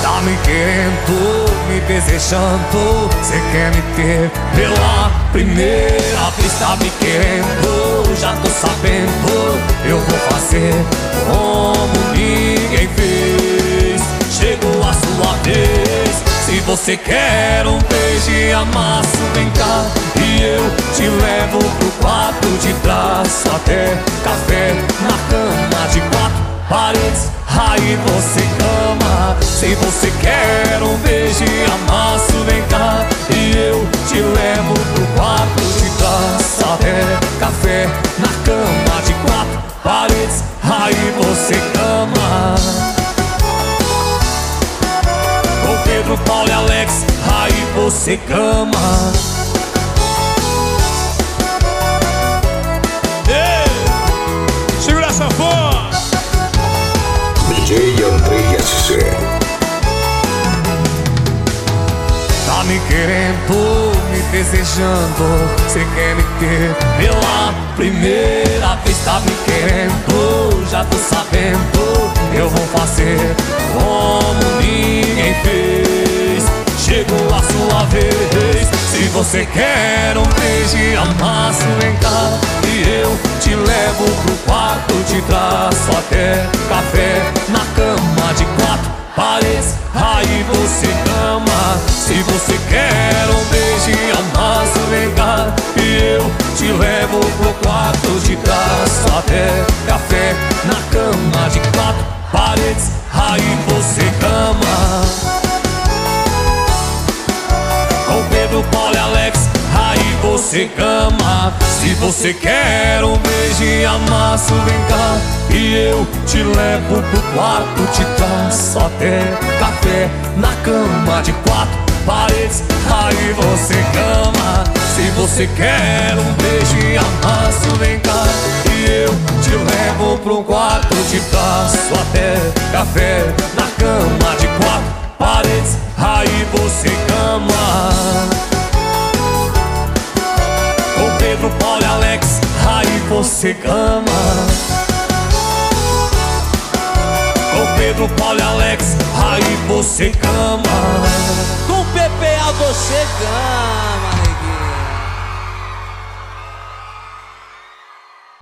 Tá me querendo, me desejando, cê quer me ter pela primeira vez. Tá me querendo, já tô sabendo, eu vou fazer como ninguém fez. Chegou a sua vez. Se você quer um beijo e amasso, vem cá e eu te levo pro quarto de trás. Até café na cama de quatro paredes, aí você cama. Se você quer um beijo e amasso, vem cá e eu te levo pro quarto de trás. Até café na cama de quatro paredes, aí você cama. Com Pedro, Paulo e Alex, aí você cama. Segura essa voz. DJ Andrei SC. Tá me querendo, me desejando, cê quer me ter pela primeira vez. Tá me querendo, já tô sabendo, eu vou fazer como ninguém fez. Chegou a sua vez. Se você quer um beijo e amasso, vem cá e eu te levo pro quarto de trás. Até café na cama de quatro paredes, aí você cama. Se você quer um beijo e amasso, vem cá e eu te levo pro quarto de trás. Até café na cama de quatro paredes, aí você cama. Com Pedro, Paulo e Alex, aí você cama. Se você quer um beijo e amasso, vem cá e eu te levo pro quarto de trás. Até café na cama de quatro paredes, aí você cama. Se você quer um beijo e amasso, vem cá e eu te levo pro quarto de trás. Até café na cama de quatro paredes, aí você cama. Com Pedro, Paulo e Alex, aí você cama. Com Pedro, Paulo e Alex, aí você cama. Com PPA você cama.